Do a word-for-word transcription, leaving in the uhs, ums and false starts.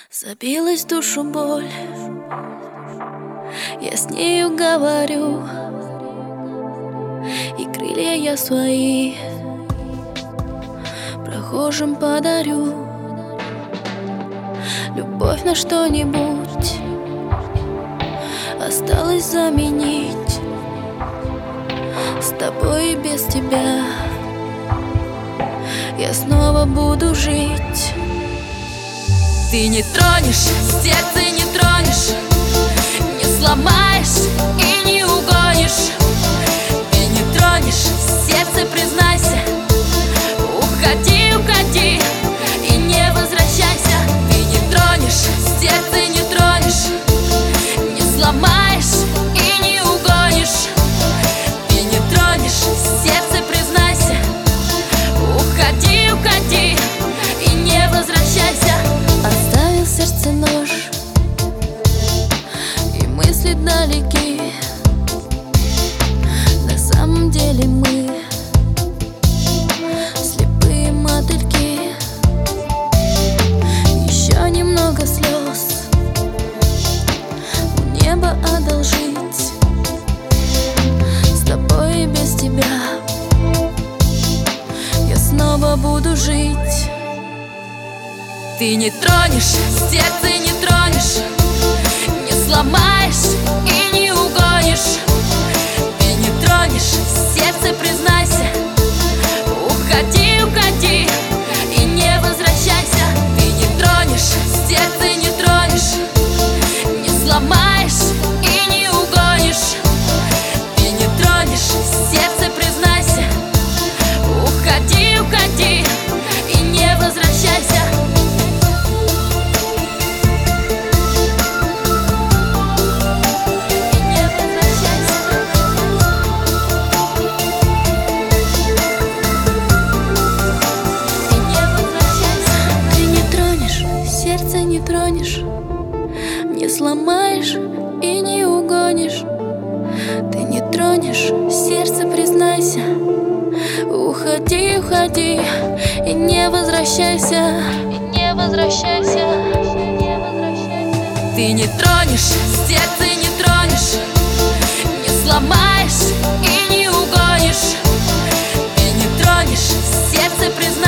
Забилась в душу боль, я с нею говорю, и крылья я свои прохожим подарю. Любовь на что-нибудь осталось заменить. С тобой и без тебя я снова буду жить. Ты не тронешь, сердце не тронешь, не сломаешь и не угонишь. Ты не тронешь, сердце признайся, уходи, уходи и не возвращайся. Ты не тронешь, сердце не тронешь, не сломаешь и не угонишь. Ты не тронешь, сердце признайся, уходи, уходи и не возвращайся. Оставил в сердце нож, и мысли далеки. На самом деле мы слепые мотыльки. Еще немного слез у неба одолжить. С тобой и без тебя я снова буду жить. Ты не тронешь, сердце не тронешь, не сломаешь и не угонишь. Ты не тронешь, сердце признайся, уходи, уходи и не возвращайся. Ты не тронешь, сердце не тронешь, не сломаешь и не угонишь. Ты не тронешь, сердце признайся, уходи, уходи и не возвращайся. Не тронешь, не сломаешь и не угонишь. Ты не тронешь, сердце признайся, уходи, уходи и не возвращайся, и не возвращайся, не возвращайся. Ты не тронешь, сердце не тронешь, не сломаешь и не угонишь. Ты не тронешь, сердце признайся.